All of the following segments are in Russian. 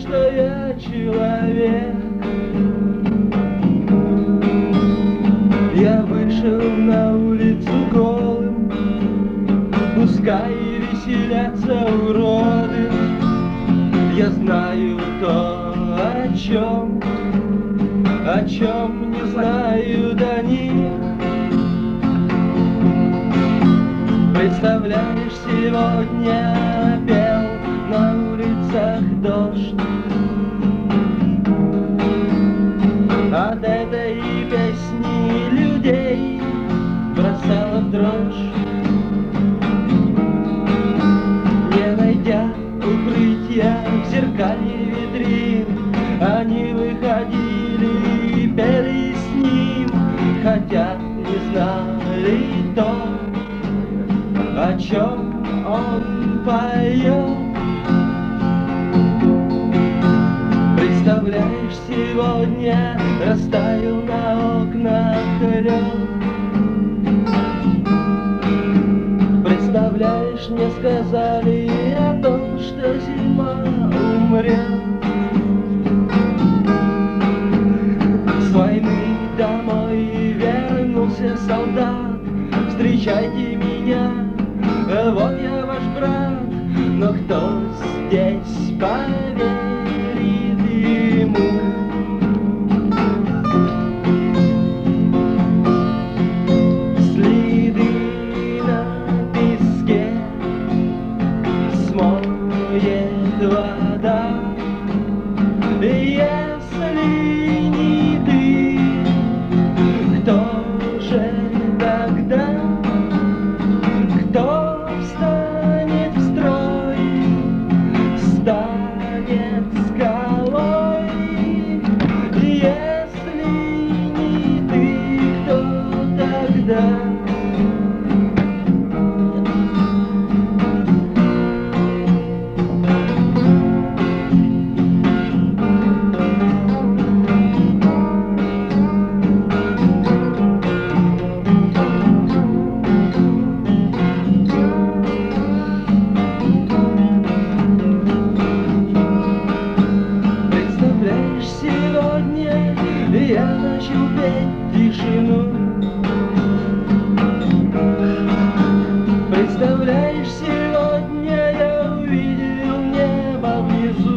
что я человек. Я вышел на улицу голым, пускай веселятся уроды. Я знаю то, о чем не знают они. Представляешь, сегодня пел на улицах дождь. От этой песни людей бросала в дрожь. Не найдя укрытия в зеркалье витрин, они выходили и пели с ним, хотя не знали то, о чем он поет. Представляешь, сегодня растаял на окнах лед. Представляешь, мне сказали о том, что зима умрет. С войны домой вернулся солдат. Встречайте меня, вот я ваш брат. Но кто здесь поверит ему? Следы на песке смоет вода. Если не ты, кто же тогда? Кто встанет в строй, станет скалой? Если не ты, кто тогда? Сегодня я начал петь тишину. Представляешь, сегодня я увидел небо внизу.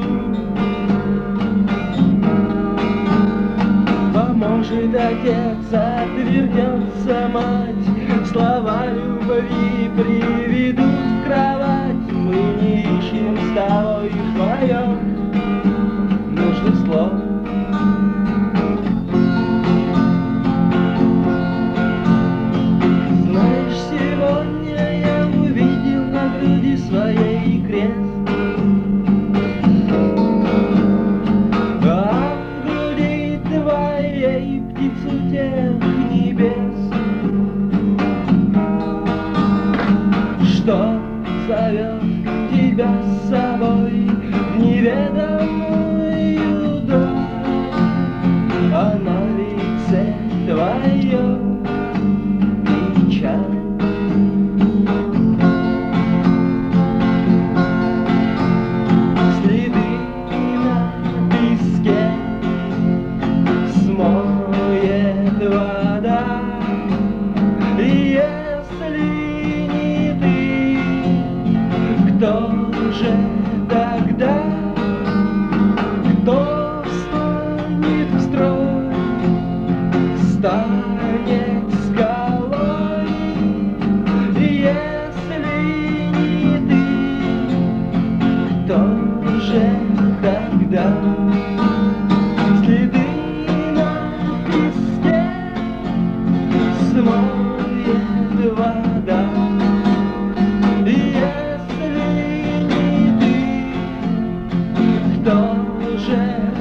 Поможет отец, отвернется мать, слова любви приведут в кровать. Мы не ищем с тобой вдвоем нужных слов. Знаешь, сегодня я увидел на груди своей крест, а в груди твоей птицу тех небес, что зовет тебя с собой в неведомую даль. А на лице твоем печаль. Следы на песке смоет вода. Если не ты, кто же тогда? Кто встанет в строй, станет скалой? Если не ты, кто же тогда? Следы на песке смоет вода. Если не ты, кто же